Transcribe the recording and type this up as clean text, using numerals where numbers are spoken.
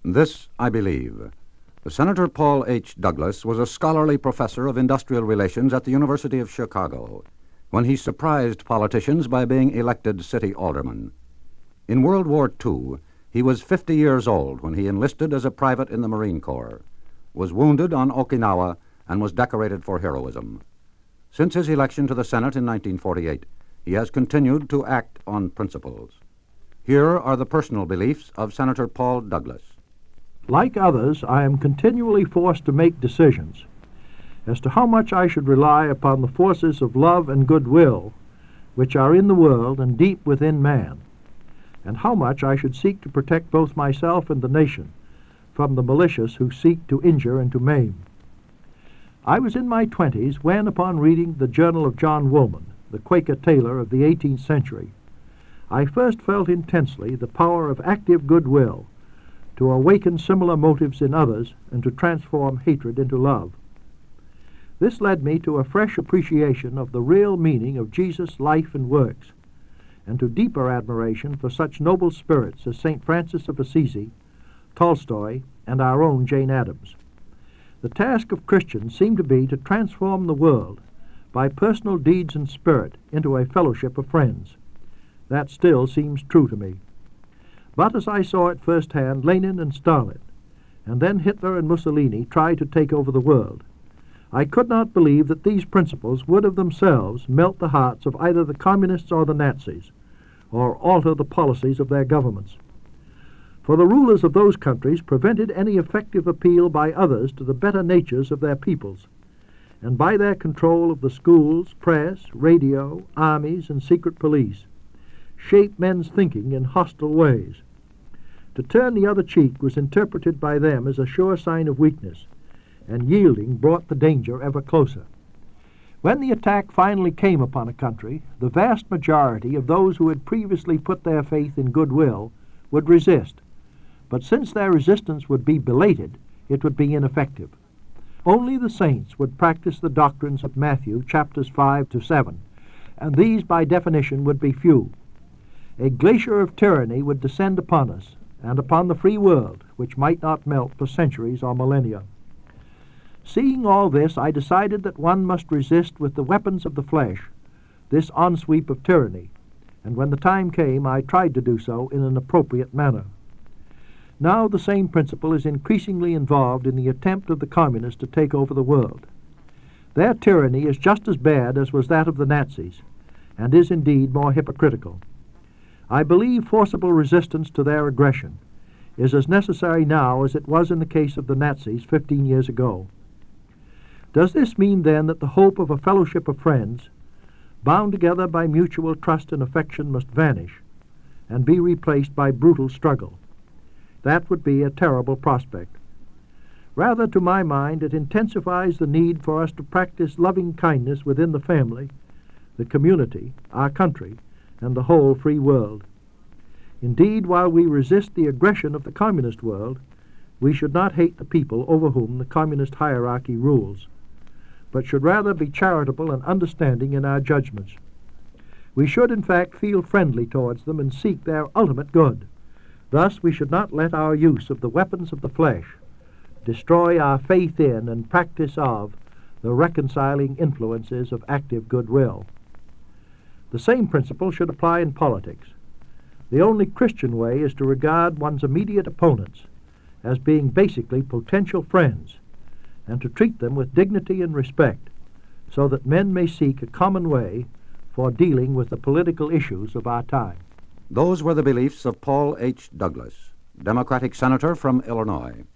This I believe. Senator Paul H. Douglas was a scholarly professor of industrial relations at the University of Chicago when he surprised politicians by being elected city alderman. In World War II, he was 50 years old when he enlisted as a private in the Marine Corps, was wounded on Okinawa, and was decorated for heroism. Since his election to the Senate in 1948, he has continued to act on principles. Here are the personal beliefs of Senator Paul Douglas. Like others, I am continually forced to make decisions as to how much I should rely upon the forces of love and goodwill which are in the world and deep within man, and how much I should seek to protect both myself and the nation from the malicious who seek to injure and to maim. I was in my 20s when, upon reading the Journal of John Woolman, the Quaker tailor of the 18th century, I first felt intensely the power of active goodwill to awaken similar motives in others and to transform hatred into love. This led me to a fresh appreciation of the real meaning of Jesus' life and works, and to deeper admiration for such noble spirits as St. Francis of Assisi, Tolstoy, and our own Jane Addams. The task of Christians seemed to be to transform the world by personal deeds and spirit into a fellowship of friends. That still seems true to me. But as I saw it firsthand, Lenin and Stalin, and then Hitler and Mussolini tried to take over the world, I could not believe that these principles would of themselves melt the hearts of either the communists or the Nazis, or alter the policies of their governments. For the rulers of those countries prevented any effective appeal by others to the better natures of their peoples, and by their control of the schools, press, radio, armies, and secret police, shaped men's thinking in hostile ways. To turn the other cheek was interpreted by them as a sure sign of weakness, and yielding brought the danger ever closer. When the attack finally came upon a country, the vast majority of those who had previously put their faith in goodwill would resist, but since their resistance would be belated, it would be ineffective. Only the saints would practice the doctrines of Matthew chapters 5 to 7, and these by definition would be few. A glacier of tyranny would descend upon us, and upon the free world, which might not melt for centuries or millennia. Seeing all this, I decided that one must resist with the weapons of the flesh this onsweep of tyranny, and when the time came, I tried to do so in an appropriate manner. Now the same principle is increasingly involved in the attempt of the communists to take over the world. Their tyranny is just as bad as was that of the Nazis, and is indeed more hypocritical. I believe forcible resistance to their aggression is as necessary now as it was in the case of the Nazis 15 years ago. Does this mean then that the hope of a fellowship of friends, bound together by mutual trust and affection, must vanish and be replaced by brutal struggle? That would be a terrible prospect. Rather, to my mind, it intensifies the need for us to practice loving kindness within the family, the community, our country, and the whole free world. Indeed, while we resist the aggression of the communist world, we should not hate the people over whom the communist hierarchy rules, but should rather be charitable and understanding in our judgments. We should, in fact, feel friendly towards them and seek their ultimate good. Thus, we should not let our use of the weapons of the flesh destroy our faith in and practice of the reconciling influences of active goodwill. The same principle should apply in politics. The only Christian way is to regard one's immediate opponents as being basically potential friends, and to treat them with dignity and respect, so that men may seek a common way for dealing with the political issues of our time. Those were the beliefs of Paul H. Douglas, Democratic Senator from Illinois.